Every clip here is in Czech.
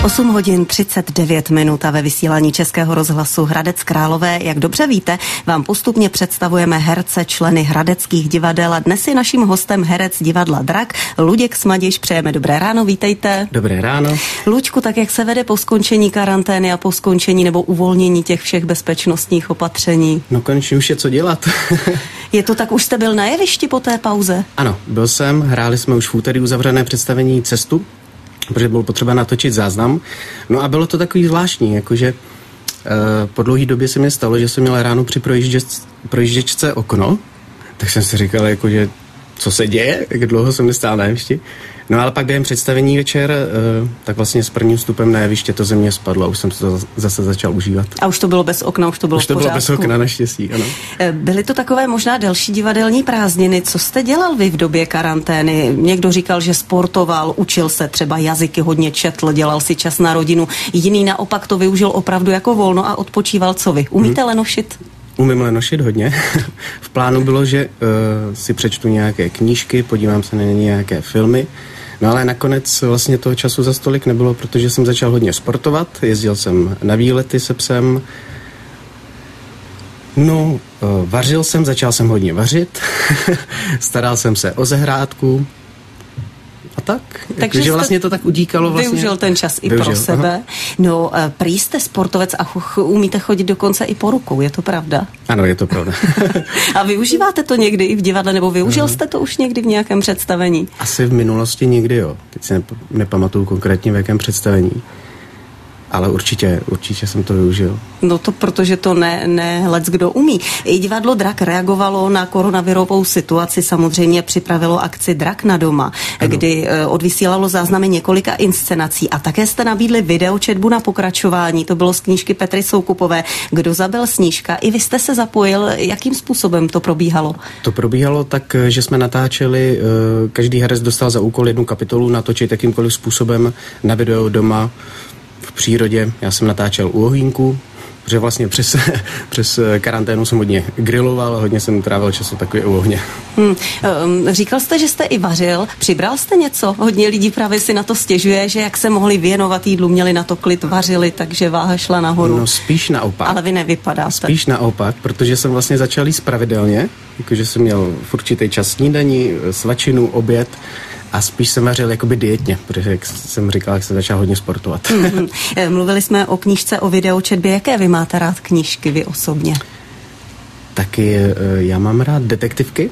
8 hodin 39 minut a ve vysílání Českého rozhlasu Hradec Králové, jak dobře víte, vám postupně představujeme herce, členy hradeckých divadel a dnes je naším hostem herec divadla Drak, Luděk Smadiš. Přejeme dobré ráno, vítejte. Dobré ráno. Luďku, tak jak se vede po skončení karantény a po skončení nebo uvolnění těch všech bezpečnostních opatření? No konečně už je co dělat. Je to tak, už jste byl na jevišti po té pauze? Ano, byl jsem, hráli jsme už v úterý uzavřené představení Cestu, protože bylo potřeba natočit záznam. No a bylo to takový zvláštní, jakože po dlouhé době se mi stalo, že jsem měl ráno při projížděčce okno, tak jsem si říkal, jakože co se děje, jak dlouho jsem nestál na jevišti. No ale pak během představení večer, tak vlastně s prvním vstupem na jeviště to ze mě spadlo a už jsem to zase začal užívat. A už to bylo bez okna, už to bylo v pořádku. Už to bylo bez okna, naštěstí, ano. Byly to takové možná delší divadelní prázdniny. Co jste dělal vy v době karantény? Někdo říkal, že sportoval, učil se třeba jazyky, hodně četl, dělal si čas na rodinu. Jiný naopak to využil opravdu jako volno a odpočíval. Co vy? Umíte lenošit? Umím lenošit hodně. V plánu bylo, že si přečtu nějaké knížky, podívám se na nějaké filmy. No ale nakonec vlastně toho času za stolik nebylo, protože jsem začal hodně sportovat, jezdil jsem na výlety se psem, no, vařil jsem, začal jsem hodně vařit, staral jsem se o zahrádku a tak. Takže vlastně to tak udíkalo vlastně. Využil ten čas i pro sebe. Aha. No, prý jste sportovec a umíte chodit dokonce i po rukou, je to pravda? Ano, je to pravda. A využíváte to někdy i v divadle, nebo využil jste to už někdy v nějakém představení? Asi v minulosti někdy, jo. Teď si nepamatuju konkrétně v jakém představení. Ale určitě jsem to využil. No to protože to ne leckdo umí. I divadlo Drak reagovalo na koronavirovou situaci, samozřejmě připravilo akci Drak na doma, kdy odvysílalo záznamy několika inscenací a také jste nabídli videočetbu na pokračování. To bylo z knížky Petry Soukupové Kdo zabil Snížka. I vy jste se zapojil. Jakým způsobem to probíhalo? To probíhalo tak, že jsme natáčeli, každý herec dostal za úkol jednu kapitolu natočit jakýmkoliv způsobem na video doma v přírodě. Já jsem natáčel u ohýnku, protože vlastně přes karanténu jsem hodně griloval, hodně jsem trávil času takový u ohně. Říkal jste, že jste i vařil. Přibral jste něco? Hodně lidí právě si na to stěžuje, že jak se mohli věnovat jídlu, měli na to klid, vařili, takže váha šla nahoru. No spíš naopak. Ale vy nevypadáte. Spíš naopak, protože jsem vlastně začal jíst pravidelně, jakože jsem měl v určitý čas snídaní, svačinu, oběd. A spíš jsem vařil jakoby dietně, protože jak jsem říkal, jak jsem začal hodně sportovat. Mluvili jsme o knížce, o videočetbě. Jaké vy máte rád knížky, vy osobně? Taky já mám rád detektivky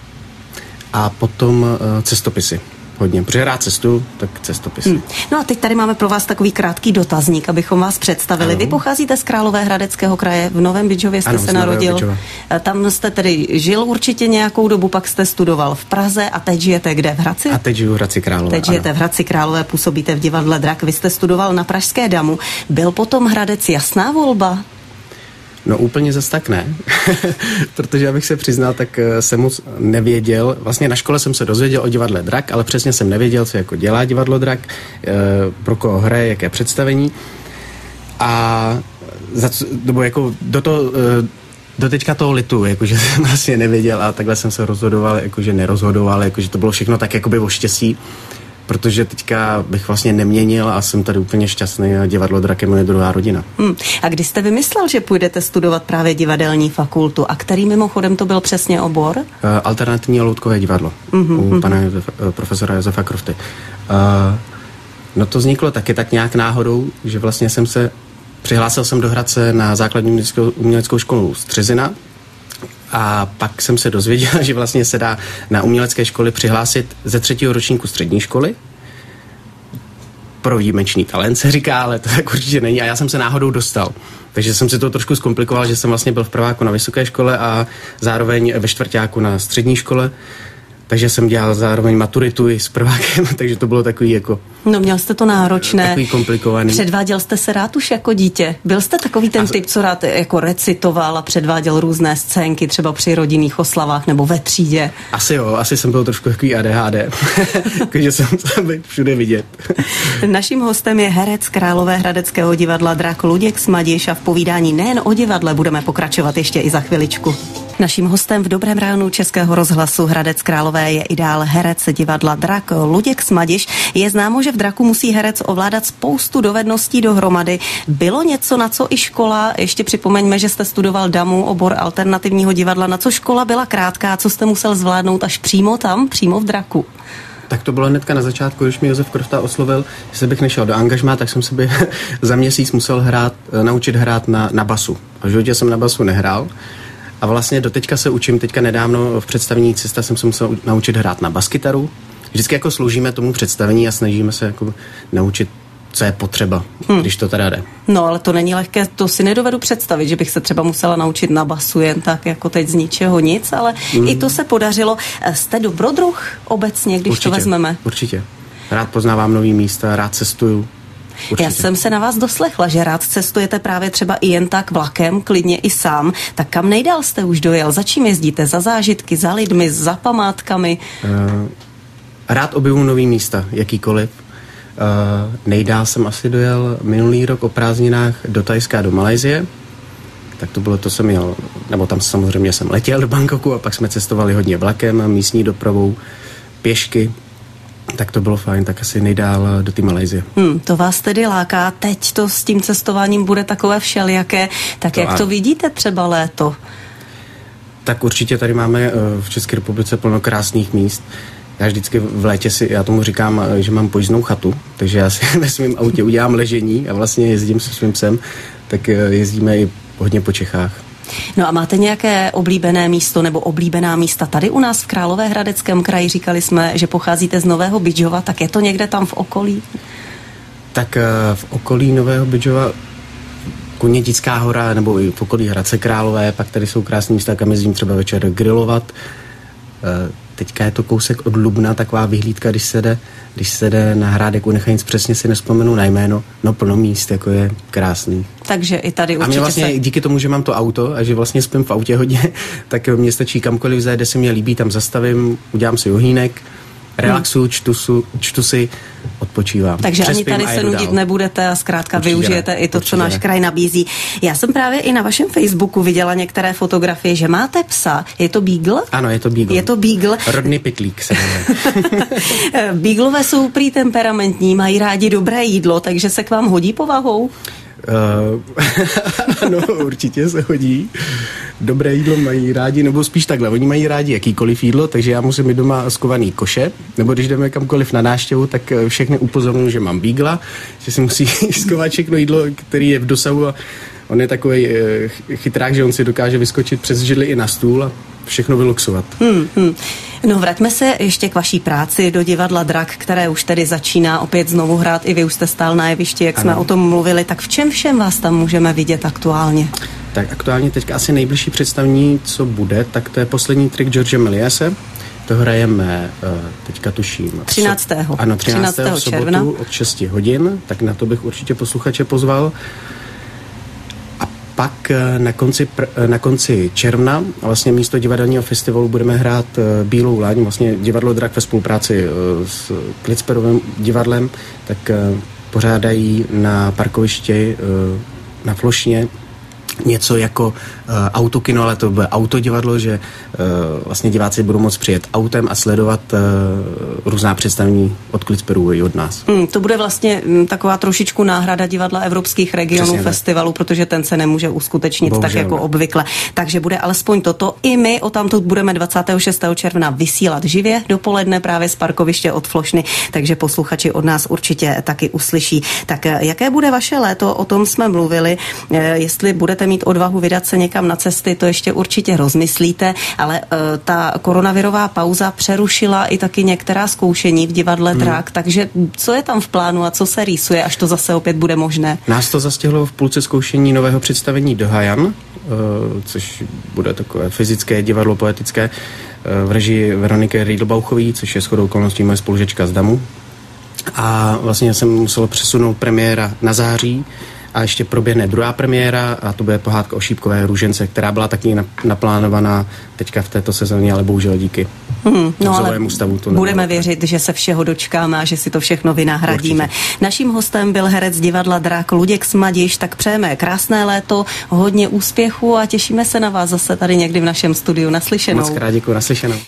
a potom cestopisy. Hodně, protože rád cestu, tak cestopisy. No a teď tady máme pro vás takový krátký dotazník, abychom vás představili. Ano. Vy pocházíte z Královéhradeckého kraje, v Novém Bydžově jste se narodil. Tam jste tedy žil určitě nějakou dobu, pak jste studoval v Praze a teď žijete kde? V Hradci? A teď žiju v Hradci Králové. Teď žijete v Hradci Králové, působíte v divadle Drak. Vy jste studoval na Pražské Damu. Byl potom Hradec jasná volba? No úplně zas tak ne, protože abych se přiznal, tak jsem moc nevěděl, vlastně na škole jsem se dozvěděl o divadle Drak, ale přesně jsem nevěděl, co jako dělá divadlo Drak, pro koho hraje, jaké představení a nebo jako do teďka toho litu, jakože jsem vlastně nevěděl a takhle jsem se rozhodoval, jakože nerozhodoval, jakože to bylo všechno tak jakoby o štěstí, protože teďka bych vlastně neměnil a jsem tady úplně šťastný a divadlo Drak je moje druhá rodina. A kdy jste vymyslel, že půjdete studovat právě divadelní fakultu? A který mimochodem to byl přesně obor? Alternativní a loutkové divadlo u pana profesora Josefa Krofty. No to vzniklo taky tak nějak náhodou, že vlastně přihlásil jsem do Hradce na základní uměleckou školu Střezina a pak jsem se dozvěděl, že vlastně se dá na umělecké školy přihlásit ze 3. ročníku střední školy. Pro výjimečný talent se říká, ale to tak určitě není a já jsem se náhodou dostal. Takže jsem si to trošku zkomplikoval, že jsem vlastně byl v prváku na vysoké škole a zároveň ve čtvrťáku na střední škole. Takže jsem dělal zároveň maturitu i s prvákem, takže to bylo takový jako... No měl jste to náročné. Takový komplikovaný. Předváděl jste se rád už jako dítě? Byl jste takový ten typ, co rád jako recitoval a předváděl různé scénky třeba při rodinných oslavách nebo ve třídě? Asi jo, asi jsem byl trošku takový ADHD, takže jsem byl všude vidět. Naším hostem je herec Královéhradeckého divadla Drak Luděk Smadiš a v povídání nejen o divadle budeme pokračovat ještě i za chviličku. Naším hostem v Dobrém ránu Českého rozhlasu Hradec Králové je i dál herec divadla Drak Luděk Smadiš. Je známo, že v Draku musí herec ovládat spoustu dovedností dohromady. Bylo něco, na co i škola, ještě připomeňme, že jste studoval DAMU, obor alternativního divadla, na co škola byla krátká, co jste musel zvládnout až přímo tam, přímo v Draku? Tak to bylo hnedka na začátku, když mi Josef Krofta oslovil, jestli bych nešel do angažmá, tak jsem se za měsíc musel naučit hrát na basu. A v životě jsem na basu nehrál. A vlastně doteďka se učím, teďka nedávno v představení Cesta jsem se musel naučit hrát na baskytaru. Vždycky jako sloužíme tomu představení a snažíme se jako naučit, co je potřeba, když to teda jde. No, ale to není lehké, to si nedovedu představit, že bych se třeba musela naučit na basu jen tak jako teď z ničeho nic, ale i to se podařilo. Jste dobrodruh obecně, když určitě, to vezmeme? Určitě. Rád poznávám nový místa, rád cestuju. Určitě. Já jsem se na vás doslechla, že rád cestujete právě třeba i jen tak vlakem, klidně i sám. Tak kam nejdál jste už dojel? Za čím jezdíte? Za zážitky, za lidmi, za památkami? Rád objevu nový místa, jakýkoliv. Nejdál jsem asi dojel minulý rok o prázdninách do Thajska, do Malajsie. Tak to bylo, to jsem jel, nebo tam samozřejmě jsem letěl do Bangkoku a pak jsme cestovali hodně vlakem, místní dopravou, pěšky. Tak to bylo fajn, tak asi nejdál do té Malajsie. To vás tedy láká. Teď to s tím cestováním bude takové všelijaké. Tak to jak to vidíte třeba léto? Tak určitě tady máme v České republice plno krásných míst. Já vždycky v létě já tomu říkám, že mám pojízdnou chatu, takže já si ve svém autě udělám ležení a vlastně jezdím se svým psem, tak jezdíme i hodně po Čechách. No a máte nějaké oblíbené místo nebo oblíbená místa tady u nás v Královéhradeckém kraji? Říkali jsme, že pocházíte z Nového Bydžova, tak je to někde tam v okolí? Tak v okolí Nového Bydžova Kunětická hora nebo i v okolí Hradce Králové, pak tady jsou krásné místa, kam jezdím třeba večer grillovat. Teďka je to kousek od Lubna, taková vyhlídka, když se jde na Hrádek u Nechanic, přesně si nevzpomenu na jméno, no plno míst, jako je krásný. Takže i tady určitě. A mě vlastně díky tomu, že mám to auto a že vlastně spím v autě hodně, tak mě stačí kamkoliv zajet, kde se mě líbí, tam zastavím, udělám si ohýnek, relaxuju, čtu si, odpočívám. Takže ani tady se nudit nebudete a zkrátka určitě využijete i to, co náš kraj nabízí. Já jsem právě i na vašem Facebooku viděla některé fotografie, že máte psa. Je to Beagle? Ano, je to Beagle. Je to Beagle. Rodný Pytlík se jmenuje. Beaglové jsou prý temperamentní, mají rádi dobré jídlo, takže se k vám hodí povahou? Ano, určitě se hodí. Dobré jídlo mají rádi, nebo spíš takhle, oni mají rádi jakýkoliv jídlo, takže já musím mít doma skovaný koše, nebo když jdeme kamkoliv na návštěvu, tak všechny upozorňuji, že mám Beagla, že si musí skovat všechno jídlo, který je v dosahu a on je takový chytrák, že on si dokáže vyskočit přes židli i na stůl a všechno vyluxovat. No vraťme se ještě k vaší práci do divadla Drak, které už tedy začíná opět znovu hrát, i vy už jste stál na jevišti, jak jsme o tom mluvili, tak v čem všem vás tam můžeme vidět aktuálně? Tak aktuálně teďka asi nejbližší představení, co bude, tak to je Poslední trik George Mélièse. To hrajeme teďka tuším. 13. Ano, 13. v sobotu června. od 6 hodin, tak na to bych určitě posluchače pozval. Pak na konci června vlastně místo divadelního festivalu budeme hrát Bílou laň, vlastně divadlo Drak ve spolupráci s Klitsperovým divadlem, tak pořádají na parkovišti na Flošně něco jako autokino, ale to bude autodivadlo, že vlastně diváci budou moct přijet autem a sledovat různá představení od Klitsperů i od nás. To bude vlastně taková trošičku náhrada divadla Evropských regionů festivalu, protože ten se nemůže uskutečnit bohužel tak jako obvykle. Takže bude alespoň toto. I my o tamtud budeme 26. června vysílat živě dopoledne právě z parkoviště od Flošny, takže posluchači od nás určitě taky uslyší. Tak jaké bude vaše léto? O tom jsme mluvili. Jestli budete mít odvahu vydat se někam na cesty, to ještě určitě rozmyslíte, ale ta koronavirová pauza přerušila i taky některá zkoušení v divadle Drak, takže co je tam v plánu a co se rýsuje, až to zase opět bude možné? Nás to zastihlo v půlce zkoušení nového představení Dohajan, což bude takové fyzické divadlo poetické v režii Veroniky Riedelbauchové, což je shodou okolností moje spolužečka z DAMU. A vlastně jsem musel přesunout premiéra na září a ještě proběhne druhá premiéra a to bude pohádka o šípkové růžence, která byla taky naplánovaná teďka v této sezóně, ale bohužel díky nouzovému stavu to budeme věřit, že se všeho dočkáme a že si to všechno vynahradíme. Určitě. Naším hostem byl herec divadla Drak Luděk Smadiš, tak přejeme krásné léto, hodně úspěchu a těšíme se na vás zase tady někdy v našem studiu. Naslyšenou. Moc krát děkuji, naslyšenou.